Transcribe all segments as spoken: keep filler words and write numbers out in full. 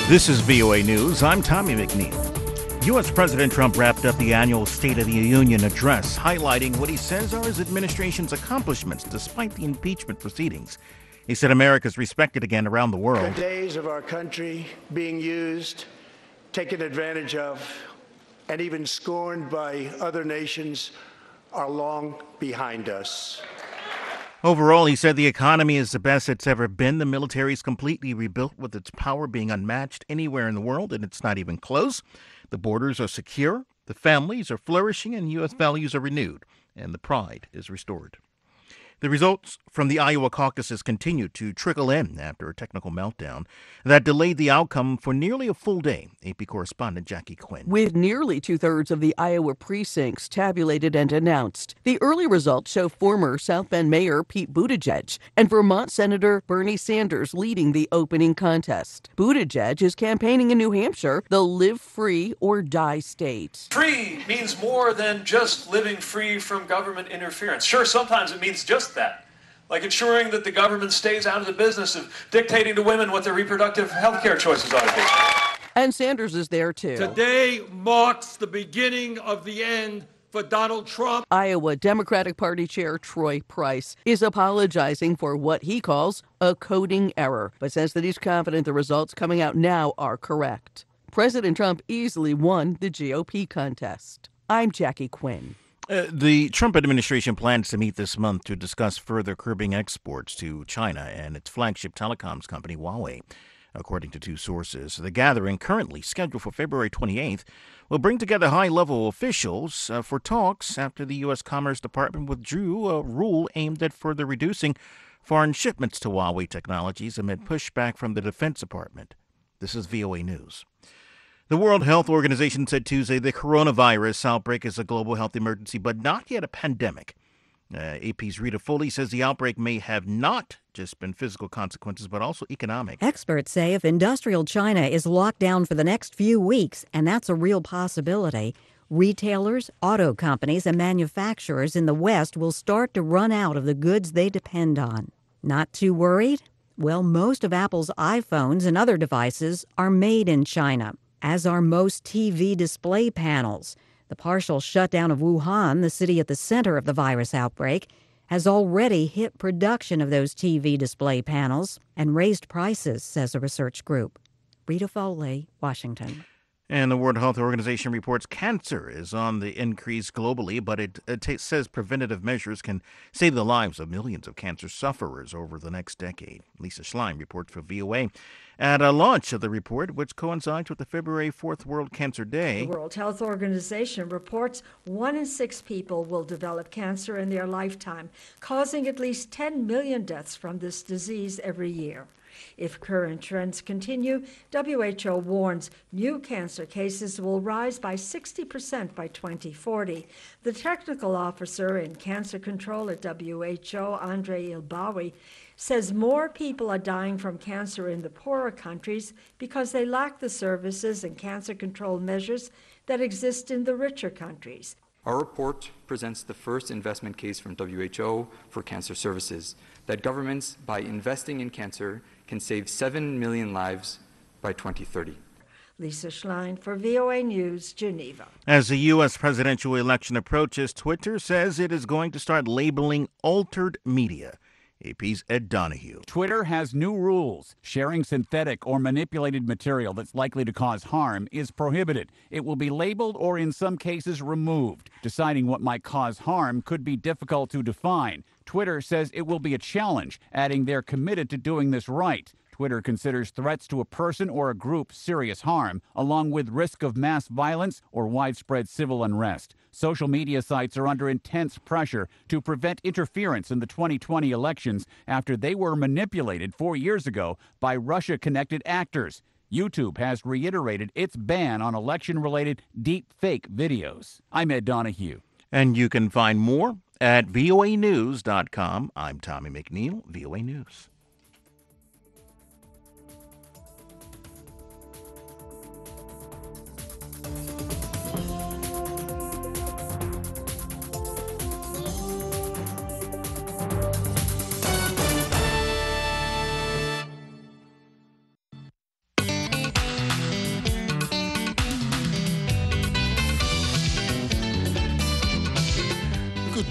This is V O A News. I'm Tommy McNeil. U S. President Trump wrapped up the annual State of the Union address, highlighting what he says are his administration's accomplishments despite the impeachment proceedings. He said America is respected again around the world. The days of our country being used, taken advantage of, and even scorned by other nations are long behind us. Overall, he said the economy is the best it's ever been. The military is completely rebuilt, with its power being unmatched anywhere in the world, and it's not even close. The borders are secure, the families are flourishing, and U S values are renewed, and the pride is restored. The results from the Iowa caucuses continue to trickle in after a technical meltdown that delayed the outcome for nearly a full day. A P correspondent Jackie Quinn. With nearly two-thirds of the Iowa precincts tabulated and announced, the early results show former South Bend Mayor Pete Buttigieg and Vermont Senator Bernie Sanders leading the opening contest. Buttigieg is campaigning in New Hampshire, the live free or die state. Free means more than just living free from government interference. Sure, sometimes it means just that, like ensuring that the government stays out of the business of dictating to women what their reproductive health care choices ought to be. And Sanders is there, too. Today marks the beginning of the end for Donald Trump. Iowa Democratic Party Chair Troy Price is apologizing for what he calls a coding error, but says that he's confident the results coming out now are correct. President Trump easily won the G O P contest. I'm Jackie Quinn. Uh, the Trump administration plans to meet this month to discuss further curbing exports to China and its flagship telecoms company, Huawei. According to two sources, the gathering, currently scheduled for February twenty-eighth, will bring together high-level officials uh, for talks after the U S. Commerce Department withdrew a rule aimed at further reducing foreign shipments to Huawei Technologies amid pushback from the Defense Department. This is V O A News. The World Health Organization said Tuesday the coronavirus outbreak is a global health emergency, but not yet a pandemic. Uh, A P's Rita Foley says the outbreak may have not just been physical consequences, but also economic. Experts say if industrial China is locked down for the next few weeks, and that's a real possibility, retailers, auto companies, and manufacturers in the West will start to run out of the goods they depend on. Not too worried? Well, most of Apple's iPhones and other devices are made in China, as are most T V display panels. The partial shutdown of Wuhan, the city at the center of the virus outbreak, has already hit production of those T V display panels and raised prices, says a research group. Rita Foley, Washington. And the World Health Organization reports cancer is on the increase globally, but it, it t- says preventative measures can save the lives of millions of cancer sufferers over the next decade. Lisa Schlein reports for V O A. At a launch of the report, which coincides with the February fourth World Cancer Day. The World Health Organization reports one in six people will develop cancer in their lifetime, causing at least ten million deaths from this disease every year. If current trends continue, W H O warns new cancer cases will rise by sixty percent by twenty forty. The technical officer in cancer control at W H O, Andre Ilbawi, says more people are dying from cancer in the poorer countries because they lack the services and cancer control measures that exist in the richer countries. Our report presents the first investment case from W H O for cancer services, that governments, by investing in cancer, can save seven million lives by twenty thirty. Lisa Schlein for V O A News, Geneva. As the U S presidential election approaches, Twitter says it is going to start labeling altered media. A P's Ed Donahue. Twitter has new rules. Sharing synthetic or manipulated material that's likely to cause harm is prohibited. It will be labeled or in some cases removed. Deciding what might cause harm could be difficult to define. Twitter says it will be a challenge, adding they're committed to doing this right. Twitter considers threats to a person or a group serious harm, along with risk of mass violence or widespread civil unrest. Social media sites are under intense pressure to prevent interference in the twenty twenty elections after they were manipulated four years ago by Russia-connected actors. YouTube has reiterated its ban on election-related deep fake videos. I'm Ed Donahue. And you can find more at V O A news dot com. I'm Tommy McNeil, V O A News.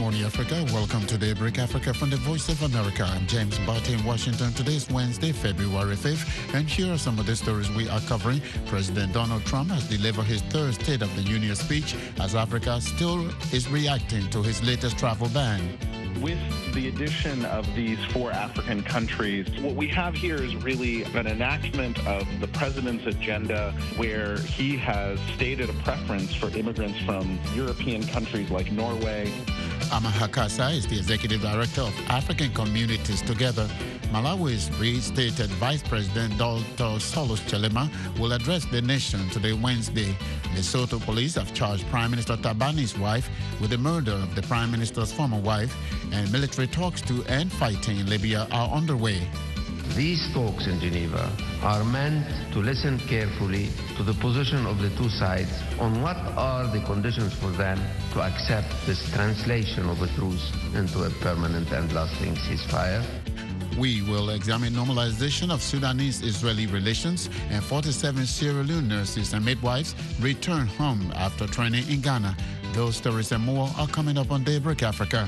morning, Africa. Welcome to Daybreak Africa from the Voice of America. I'm James Barty in Washington. Today is Wednesday, February fifth, and here are some of the stories we are covering. President Donald Trump has delivered his third State of the Union speech as Africa still is reacting to his latest travel ban. With the addition of these four African countries, what we have here is really an enactment of the president's agenda where he has stated a preference for immigrants from European countries like Norway. Amaha Kasa is the Executive Director of African Communities Together. Malawi's reinstated Vice President Doctor Solos Chelema will address the nation today, Wednesday. Lesotho police have charged Prime Minister Tabani's wife with the murder of the Prime Minister's former wife, and military talks to end fighting in Libya are underway. These talks in Geneva are meant to listen carefully to the position of the two sides on what are the conditions for them to accept this translation of a truce into a permanent and lasting ceasefire. We will examine normalization of Sudanese-Israeli relations, and forty-seven Sierra Leone nurses and midwives return home after training in Ghana. Those stories and more are coming up on Daybreak Africa.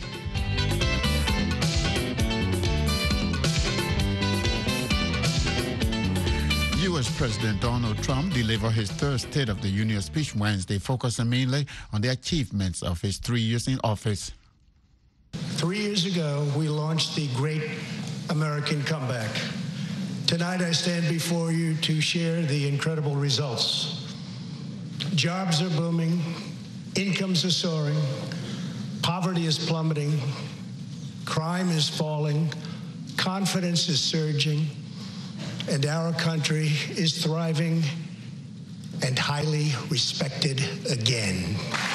U S President Donald Trump delivered his third State of the Union speech Wednesday, focusing mainly on the achievements of his three years in office. Three years ago, we launched the Great American Comeback. Tonight, I stand before you to share the incredible results. Jobs are booming, incomes are soaring, poverty is plummeting, crime is falling, confidence is surging, and our country is thriving and highly respected again.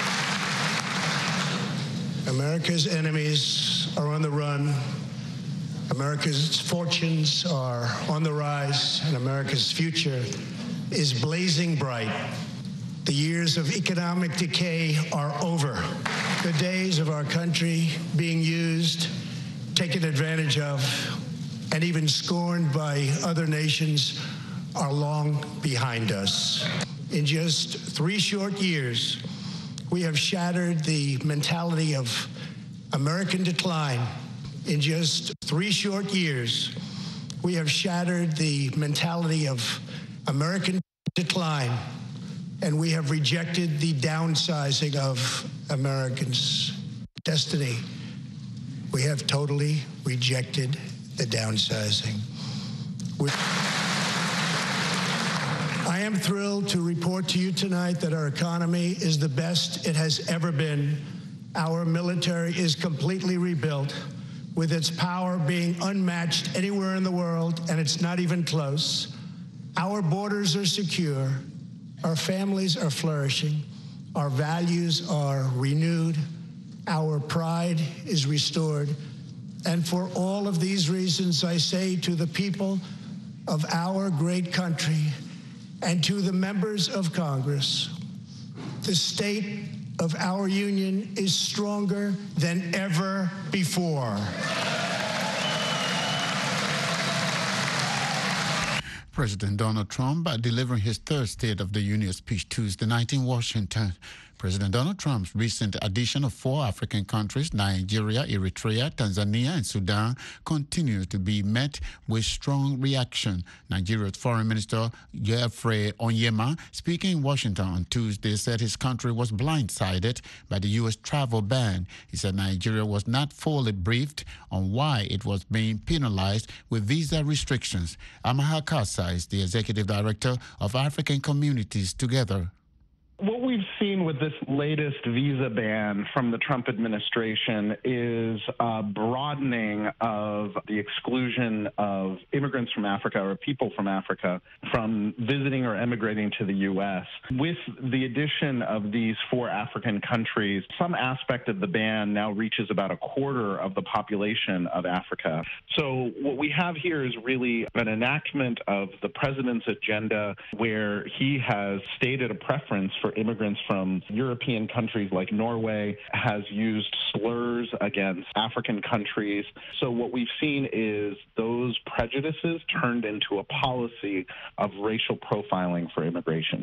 America's enemies are on the run. America's fortunes are on the rise, and America's future is blazing bright. The years of economic decay are over. The days of our country being used, taken advantage of, and even scorned by other nations are long behind us. In just three short years, we have shattered the mentality of American decline. In just three short years, we have shattered the mentality of American decline, and we have rejected the downsizing of Americans' destiny. We have totally rejected the downsizing. We're I am thrilled to report to you tonight that our economy is the best it has ever been. Our military is completely rebuilt, with its power being unmatched anywhere in the world, and it's not even close. Our borders are secure. Our families are flourishing. Our values are renewed. Our pride is restored. And for all of these reasons, I say to the people of our great country, and to the members of Congress, the state of our union is stronger than ever before. President Donald Trump delivering his third State of the Union speech Tuesday night in Washington. President Donald Trump's recent addition of four African countries, Nigeria, Eritrea, Tanzania, and Sudan, continues to be met with strong reaction. Nigeria's Foreign Minister Geoffrey Onyema, speaking in Washington on Tuesday, said his country was blindsided by the U S travel ban. He said Nigeria was not fully briefed on why it was being penalized with visa restrictions. Amaha Kasa is the Executive Director of African Communities Together. What we've seen with this latest visa ban from the Trump administration is a broadening of the exclusion of immigrants from Africa or people from Africa from visiting or emigrating to the U S. With the addition of these four African countries, some aspect of the ban now reaches about a quarter of the population of Africa. So what we have here is really an enactment of the president's agenda where he has stated a preference for immigrants from European countries like Norway, has used slurs against African countries. So what we've seen is those prejudices turned into a policy of racial profiling for immigration.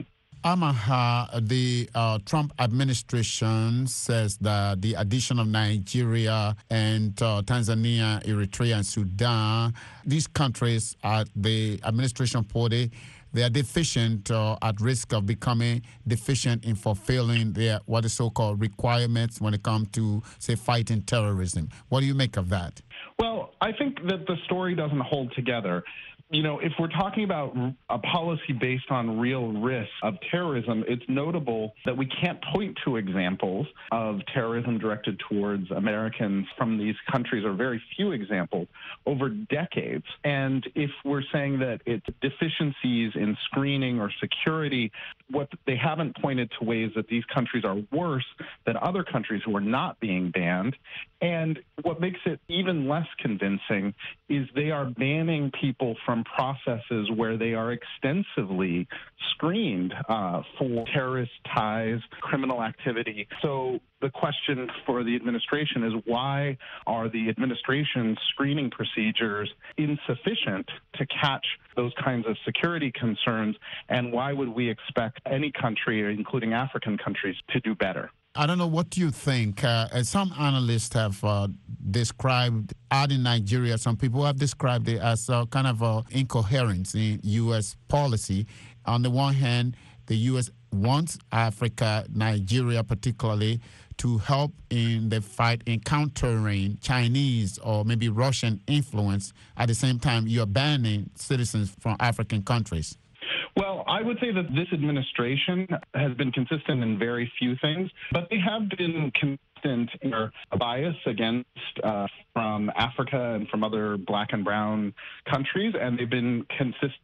Amaha, the uh, Trump administration says that the addition of Nigeria and uh, Tanzania, Eritrea, and Sudan, these countries at the administration party, they are deficient, uh, at risk of becoming deficient in fulfilling their what is so-called requirements when it comes to, say, fighting terrorism. What do you make of that? Well, I think that the story doesn't hold together. You know, if we're talking about a policy based on real risk of terrorism, it's notable that we can't point to examples of terrorism directed towards Americans from these countries, or very few examples, over decades. And if we're saying that it's deficiencies in screening or security, what they haven't pointed to ways that these countries are worse than other countries who are not being banned. And what makes it even less convincing is they are banning people from processes where they are extensively screened uh, for terrorist ties, criminal activity. So the question for the administration is, why are the administration's screening procedures insufficient to catch those kinds of security concerns, and why would we expect any country, including African countries, to do better? I don't know, what do you think? Uh, some analysts have uh, described adding Nigeria, some people have described it as uh, kind of uh, incoherence in U S policy. On the one hand, the U S wants Africa, Nigeria particularly, to help in the fight in countering Chinese or maybe Russian influence. At the same time, you're banning citizens from African countries. Well, I would say that this administration has been consistent in very few things, but they have been consistent in their bias against uh, from Africa and from other black and brown countries, and they've been consistent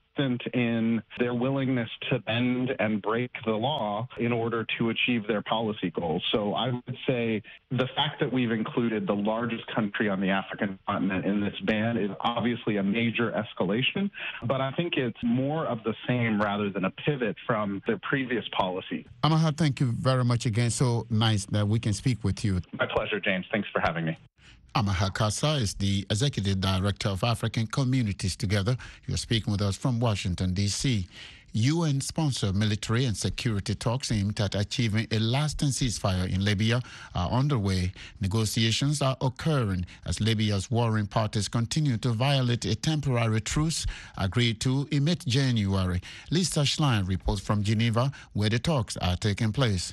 in their willingness to bend and break the law in order to achieve their policy goals. So I would say the fact that we've included the largest country on the African continent in this ban is obviously a major escalation, but I think it's more of the same rather than a pivot from their previous policy. Amaha, thank you very much again. So nice that we can speak with you. My pleasure, James. Thanks for having me. Amaha Kassa is the Executive Director of African Communities Together. You're speaking with us from Washington, D C U N-sponsored military and security talks aimed at achieving a lasting ceasefire in Libya are underway. Negotiations are occurring as Libya's warring parties continue to violate a temporary truce agreed to in mid-January. Lisa Schlein reports from Geneva, where the talks are taking place.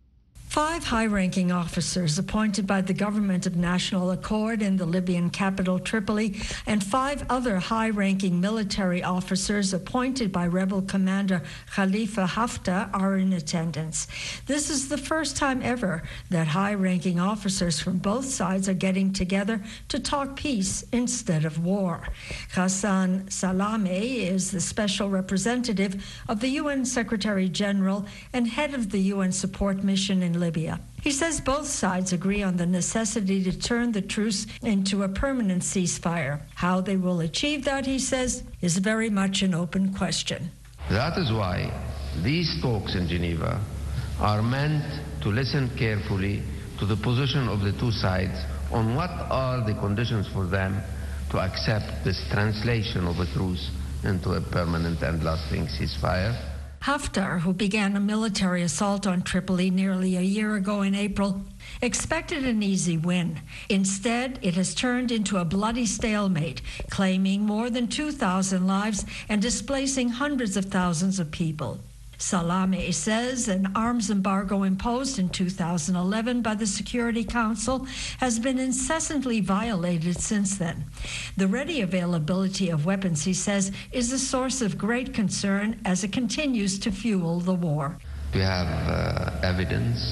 Five high-ranking officers appointed by the Government of National Accord in the Libyan capital Tripoli, and five other high-ranking military officers appointed by rebel commander Khalifa Haftar are in attendance. This is the first time ever that high-ranking officers from both sides are getting together to talk peace instead of war. Ghassan Salameh is the special representative of the U N Secretary General and head of the U N support mission in Libya. He says both sides agree on the necessity to turn the truce into a permanent ceasefire. How they will achieve that, he says, is very much an open question. That is why these talks in Geneva are meant to listen carefully to the position of the two sides on what are the conditions for them to accept this translation of a truce into a permanent and lasting ceasefire. Haftar, who began a military assault on Tripoli nearly a year ago in April, expected an easy win. Instead, it has turned into a bloody stalemate, claiming more than two thousand lives and displacing hundreds of thousands of people. Salameh says an arms embargo imposed in two thousand eleven by the Security Council has been incessantly violated since then. The ready availability of weapons, he says, is a source of great concern as it continues to fuel the war. We have uh, evidence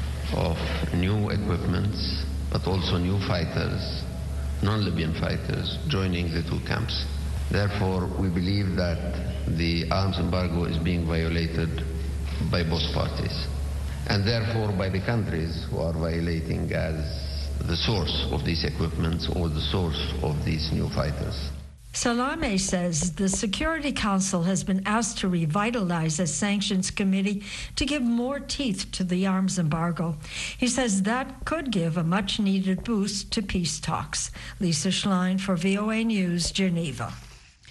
of new equipments, but also new fighters, non-Libyan fighters, joining the two camps. Therefore, we believe that the arms embargo is being violated by both parties, and therefore by the countries who are violating as the source of these equipments or the source of these new fighters. Salameh says the Security Council has been asked to revitalize a sanctions committee to give more teeth to the arms embargo. He says that could give a much-needed boost to peace talks. Lisa Schlein for V O A News, Geneva.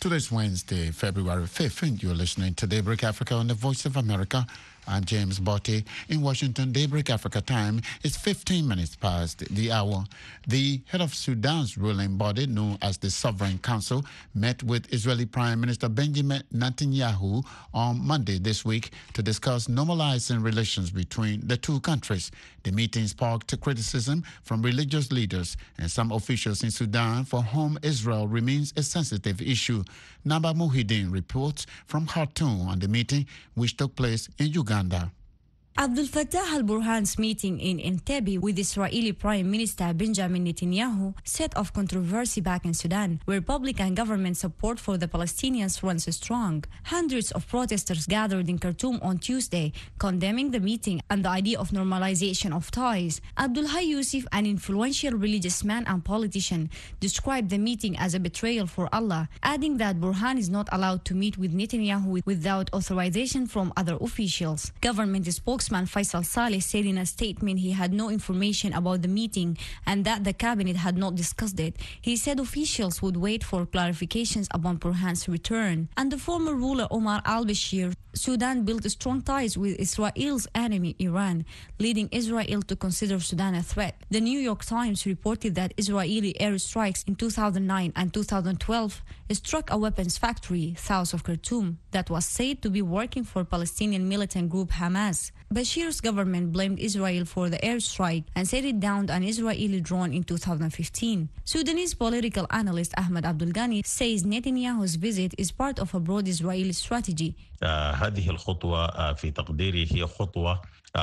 Today's Wednesday, February fifth, and you're listening to Daybreak Africa on the Voice of America. I'm James Botti. In Washington, Daybreak Africa time is fifteen minutes past the hour. The head of Sudan's ruling body, known as the Sovereign Council, met with Israeli Prime Minister Benjamin Netanyahu on Monday this week to discuss normalizing relations between the two countries. The meeting sparked criticism from religious leaders and some officials in Sudan, for whom Israel remains a sensitive issue. Naba Muhyiddin reports from Khartoum on the meeting, which took place in Uganda. Abdel Fattah al-Burhan's meeting in Entebbe with Israeli Prime Minister Benjamin Netanyahu set off controversy back in Sudan, where public and government support for the Palestinians runs strong. Hundreds of protesters gathered in Khartoum on Tuesday, condemning the meeting and the idea of normalization of ties. Abdullah Yusuf, an influential religious man and politician, described the meeting as a betrayal for Allah, adding that Burhan is not allowed to meet with Netanyahu without authorization from other officials. Government spokesman Faisal Saleh said in a statement he had no information about the meeting and that the cabinet had not discussed it. He said officials would wait for clarifications upon Burhan's return. And the former ruler Omar al-Bashir, Sudan built strong ties with Israel's enemy Iran, leading Israel to consider Sudan a threat. The New York Times reported that Israeli airstrikes in two thousand nine and two thousand twelve struck a weapons factory south of Khartoum that was said to be working for Palestinian militant group Hamas. Bashir's government blamed Israel for the airstrike and said it downed an Israeli drone in two thousand fifteen. Sudanese political analyst Ahmed Abdul Ghani says Netanyahu's visit is part of a broad Israeli strategy. هذه الخطوة في تقديري هي خطوة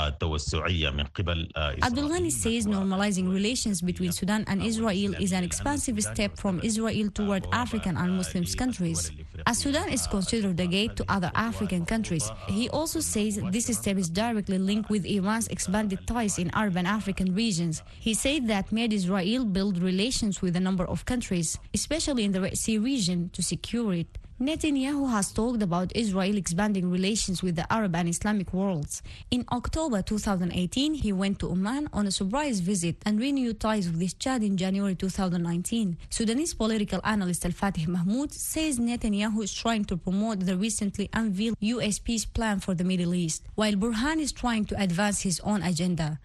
توسعية من قبل Abdul Ghani says normalizing relations between Sudan and Israel is an expansive step from Israel toward African and Muslim countries, as Sudan is considered a gate to other African countries. He also says this step is directly linked with Iran's expanded ties in Arab and African regions. He said that made Israel build relations with a number of countries, especially in the Red Sea region, to secure it. Netanyahu has talked about Israel expanding relations with the Arab and Islamic worlds. In October two thousand eighteen, he went to Oman on a surprise visit and renewed ties with Chad in January two thousand nineteen. Sudanese political analyst Al-Fatih Mahmoud says Netanyahu is trying to promote the recently unveiled U S peace plan for the Middle East, while Burhan is trying to advance his own agenda.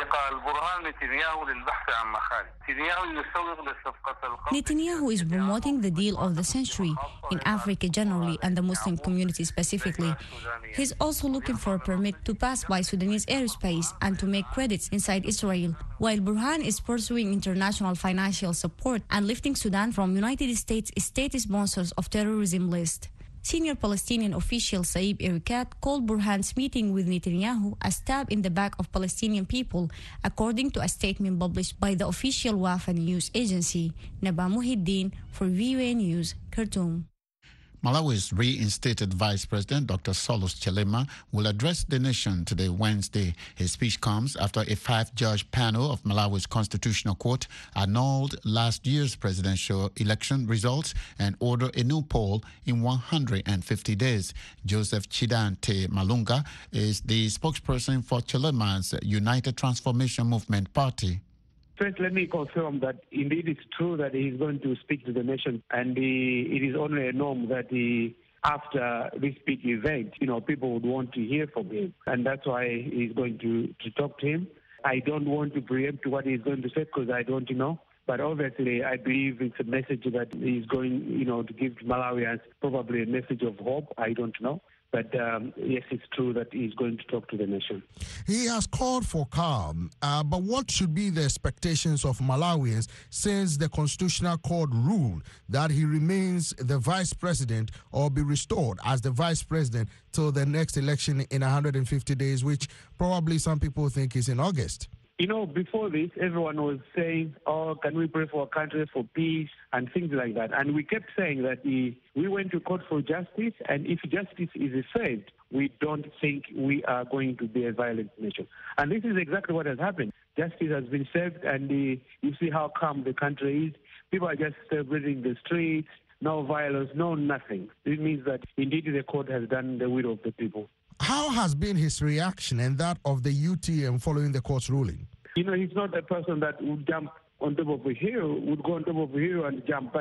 Netanyahu is promoting the deal of the century in Africa generally and the Muslim community specifically. He's also looking for a permit to pass by Sudanese airspace and to make credits inside Israel, while Burhan is pursuing international financial support and lifting Sudan from United States state sponsors of terrorism list. Senior Palestinian official Saib Erekat called Burhan's meeting with Netanyahu a stab in the back of Palestinian people, according to a statement published by the official Wafa news agency. Naba Muhyiddin for V U A News, Khartoum. Malawi's reinstated Vice President Doctor Saulos Chilima will address the nation today, Wednesday. His speech comes after a five-judge panel of Malawi's Constitutional Court annulled last year's presidential election results and ordered a new poll in one hundred fifty days. Joseph Chidante Malunga is the spokesperson for Chilima's United Transformation Movement Party. First, let me confirm that indeed it's true that he is going to speak to the nation, and he, it is only a norm that he, after this big event, you know, people would want to hear from him, and that's why he's going to, to talk to him. I don't want to preempt what he's going to say because I don't know, but obviously I believe it's a message that he's going, you know, to give to Malawians, probably a message of hope. I don't know. But um, yes, it's true that he's going to talk to the nation. He has called for calm, uh, but what should be the expectations of Malawians since the Constitutional Court ruled that he remains the vice president or be restored as the vice president till the next election in one hundred fifty days, which probably some people think is in August? You know, before this, everyone was saying, oh, can we pray for our country, for peace, and things like that. And we kept saying that the, we went to court for justice, and if justice is served, we don't think we are going to be a violent nation. And this is exactly what has happened. Justice has been served, and the, you see how calm the country is. People are just celebrating the streets, no violence, no nothing. It means that indeed the court has done the will of the people. How has been his reaction and that of the U T M following the court's ruling? You know, he's not a person that would jump on top of a hill, would go on top of a hill and jump. But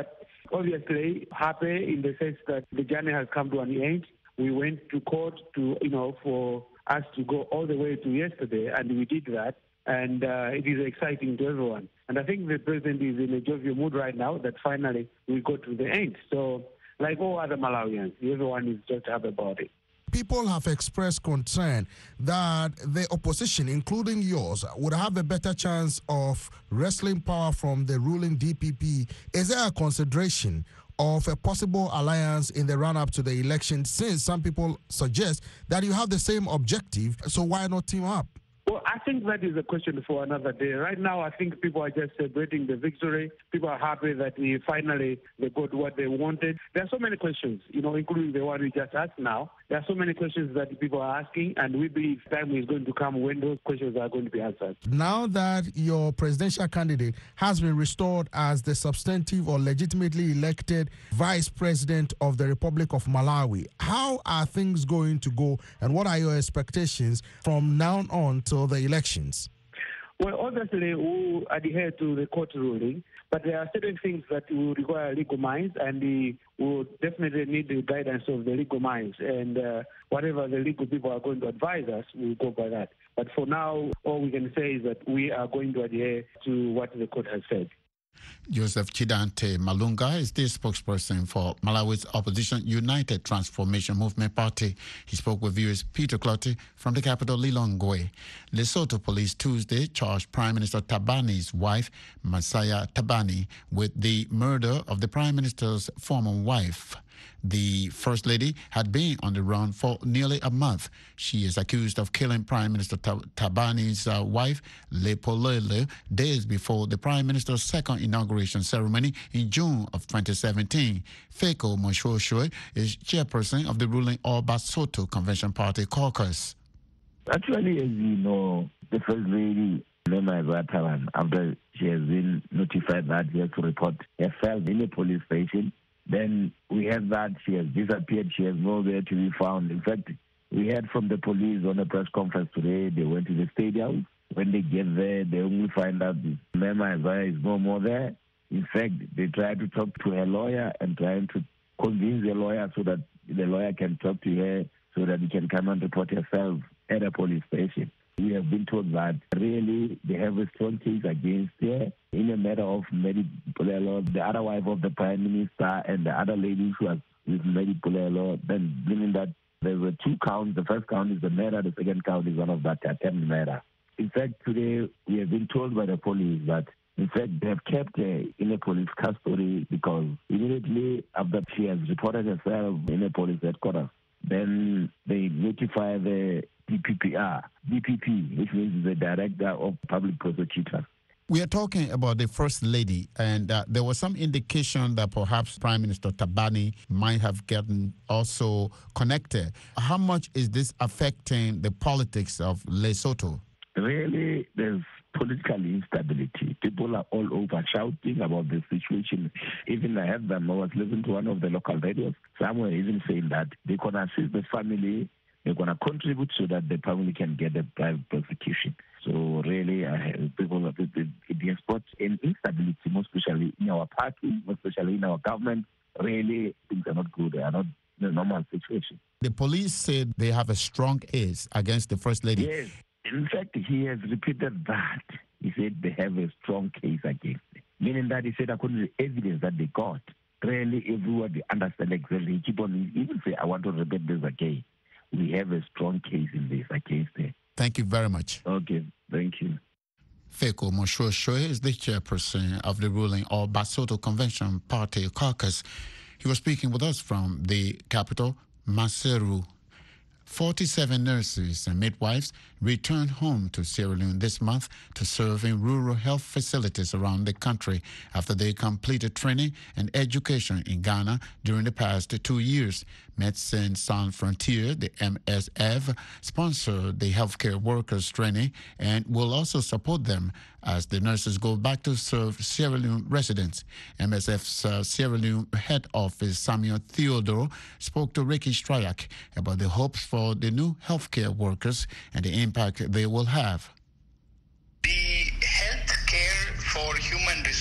obviously happy in the sense that the journey has come to an end. We went to court to, you know, for us to go all the way to yesterday, and we did that. And uh, it is exciting to everyone. And I think the president is in a jovial mood right now that finally we go to the end. So, like all other Malawians, everyone is just happy about it. People have expressed concern that the opposition, including yours, would have a better chance of wresting power from the ruling D P P. Is there a consideration of a possible alliance in the run-up to the election, since some people suggest that you have the same objective, so why not team up? Well, I think that is a question for another day. Right now, I think people are just celebrating the victory. People are happy that we finally they got what they wanted. There are so many questions, you know, including the one we just asked now. There are so many questions that people are asking, and we believe time is going to come when those questions are going to be answered. Now that your presidential candidate has been restored as the substantive or legitimately elected vice president of the Republic of Malawi, how are things going to go, and what are your expectations from now on till the elections? Well, obviously, we adhere to the court ruling, but there are certain things that will require legal minds, and we will definitely need the guidance of the legal minds. And uh, whatever the legal people are going to advise us, we'll go by that. But for now, all we can say is that we are going to adhere to what the court has said. Joseph Chidante Malunga is the spokesperson for Malawi's opposition United Transformation Movement Party. He spoke with viewers Peter Clottey from the capital Lilongwe. Lesotho police Tuesday charged Prime Minister Tabani's wife, Masaya Tabani, with the murder of the Prime Minister's former wife. The First Lady had been on the run for nearly a month. She is accused of killing Prime Minister Tabani's uh, wife, Lepolele, days before the Prime Minister's second inauguration ceremony in June of twenty seventeen. Feko Moshoshwe is chairperson of the ruling All Basotho Convention Party caucus. Actually, as you know, the First Lady, Lema Zataran, after she has been notified that she has to report herself in a police station, then we heard that she has disappeared. She has nowhere to be found. In fact, we heard from the police on a press conference today. They went to the stadium. When they get there, they only find out Mema Isaiah is no more there. In fact, they tried to talk to her lawyer and trying to convince the lawyer so that the lawyer can talk to her so that he can come and report herself at a police station. We have been told that really they have a strong case against her in a matter of Mary Pulelo, the other wife of the Prime Minister, and the other lady who was with Mary Pulelo, then meaning that there were two counts. The first count is the murder, the second count is one of that attempted murder. In fact, today we have been told by the police that in fact they have kept her in a police custody because immediately after she has reported herself in a police headquarters, then they notify the D P P R, D P P, which means the Director of Public Prosecutors. We are talking about the First Lady, and uh, there was some indication that perhaps Prime Minister Tabani might have gotten also connected. How much is this affecting the politics of Lesotho? Really, there's political instability. People are all over shouting about the situation. Even I heard them, I was listening to one of the local radios. Some were even saying that they're going to assist the family, they're going to contribute so that the family can get a private prosecution. So really, uh, people, it, it, it has brought an instability, most especially in our party, most especially in our government. Really, things are not good. They are not in a normal situation. The police said they have a strong case against the First Lady. Yes. In fact, he has repeated that. He said they have a strong case against it. Meaning that he said according to the evidence that they got, really everyone understand exactly. He keep on even say, I want to repeat this again. We have a strong case in this against it. Thank you very much. Okay, thank you. Feko Moshoshwe is the chairperson of the ruling All Basotho Convention Party caucus. He was speaking with us from the capital, Maseru. forty-seven nurses and midwives returned home to Sierra Leone this month to serve in rural health facilities around the country after they completed training and education in Ghana during the past two years. Médecins Sans Frontières, the M S F, sponsored the healthcare workers training and will also support them as the nurses go back to serve Sierra Leone residents. M S F's uh, Sierra Leone head office, Samuel Theodore, spoke to Ricky Stryak about the hopes for the new healthcare workers and the impact they will have. The healthcare for human resources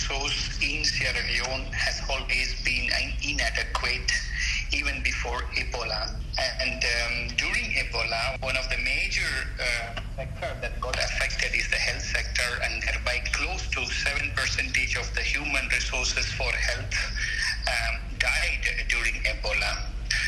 resource in Sierra Leone has always been inadequate, even before Ebola. And um, during Ebola, one of the major uh, sectors that got affected is the health sector, and thereby close to seven percent of the human resources for health um, died during Ebola.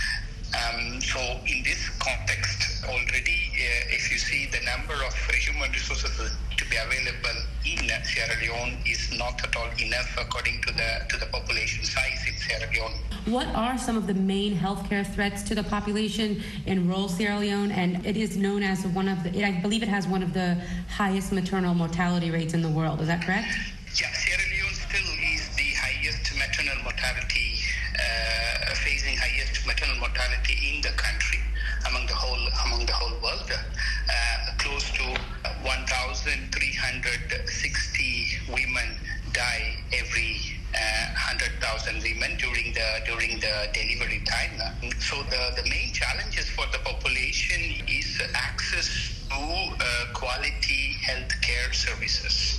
Um, so in this context, already, uh, if you see the number of uh, human resources to be available in Sierra Leone is not at all enough according to the to the population size in Sierra Leone. What are some of the main healthcare threats to the population in rural Sierra Leone? And it is known as one of the, I believe it has one of the highest maternal mortality rates in the world. Is that correct? Yeah, Sierra Leone still is the highest maternal mortality, uh, facing highest maternal mortality in the country among the whole among the whole world. Uh, close to one thousand three hundred sixty women die every uh, one hundred thousand women during the during the delivery time. So the, the main challenges for the population is access to uh, quality healthcare services.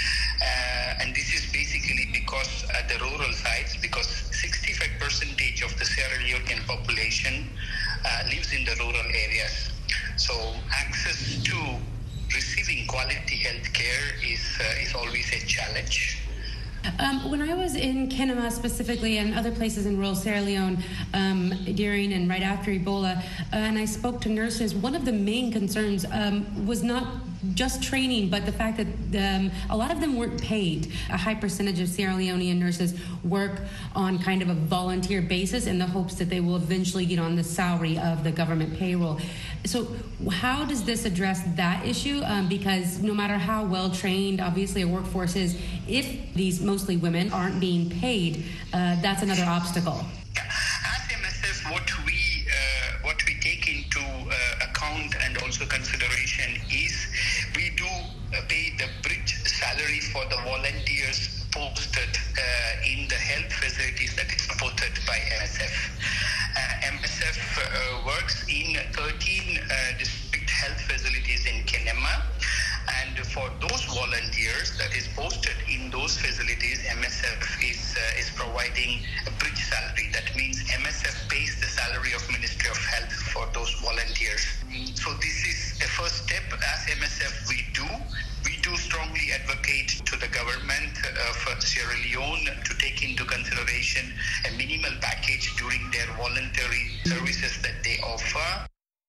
Uh, and this is basically because at the rural sites, because sixty-five percent of the Sierra Leonean population uh, lives in the rural areas. So access to receiving quality health care is, uh, is always a challenge. Um, when I was in Kenema specifically and other places in rural Sierra Leone um, during and right after Ebola, uh, and I spoke to nurses, one of the main concerns um, was not just training, but the fact that um, a lot of them weren't paid. A high percentage of Sierra Leonean nurses work on kind of a volunteer basis in the hopes that they will eventually get on the salary of the government payroll. So how does this address that issue? Um, because no matter how well trained, obviously, a workforce is, if these mostly women aren't being paid, uh, that's another obstacle. As M S F, what we uh, what we take into uh, account and also consideration is we do uh, pay the bridge salary for the volunteers posted uh, in the health facilities that is supported by M S F. Uh, M S F uh, works in thirteen uh, district health facilities in Kenema, and for those volunteers that is posted in those facilities, M S F is uh, is providing a bridge salary. That means M S F pays the salary of Ministry of Health for those volunteers. So this is a first step. As M S F, we do we do strongly advocate to the government of Sierra Leone to take into consideration a minimal package during their voluntary services that they offer.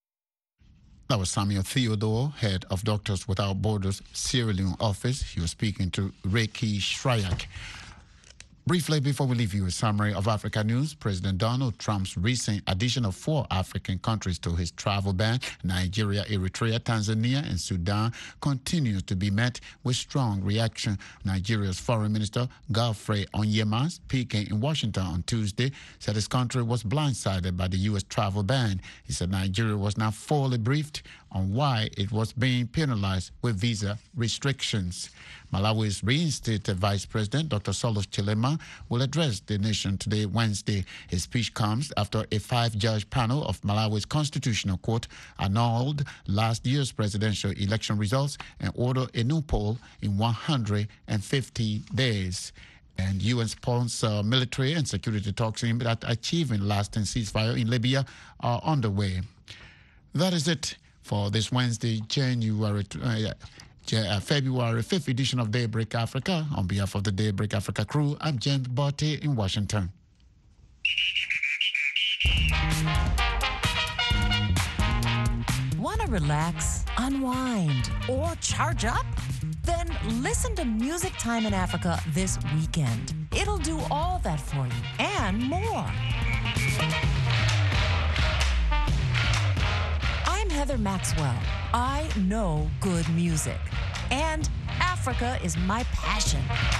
That was Samuel Theodore, head of Doctors Without Borders Sierra Leone office. He was speaking to Reiki Shryak. Briefly, before we leave you a summary of Africa news, President Donald Trump's recent addition of four African countries to his travel ban, Nigeria, Eritrea, Tanzania, and Sudan, continues to be met with strong reaction. Nigeria's Foreign Minister, Godfrey Onyema, speaking in Washington on Tuesday, said his country was blindsided by the U S travel ban. He said Nigeria was now fully briefed on why it was being penalized with visa restrictions. Malawi's reinstated Vice President, Doctor Solos Chilema, will address the nation today, Wednesday. His speech comes after a five-judge panel of Malawi's Constitutional Court annulled last year's presidential election results and ordered a new poll in one hundred fifty days. And U N-sponsored military and security talks aimed at achieving lasting ceasefire in Libya are underway. That is it for this Wednesday, January uh, Uh, February fifth edition of Daybreak Africa. On behalf of the Daybreak Africa crew, I'm James Botte in Washington. Want to relax, unwind, or charge up? Then listen to Music Time in Africa this weekend. It'll do all that for you and more. I'm Heather Maxwell. I know good music, and Africa is my passion.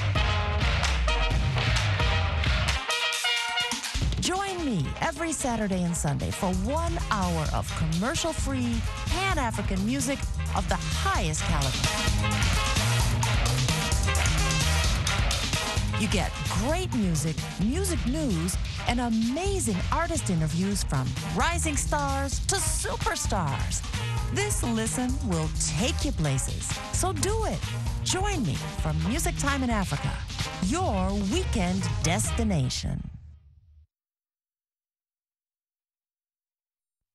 Join me every Saturday and Sunday for one hour of commercial-free, Pan-African music of the highest caliber. You get great music, music news, and amazing artist interviews from rising stars to superstars. This listen will take you places. So do it. Join me for Music Time in Africa, your weekend destination.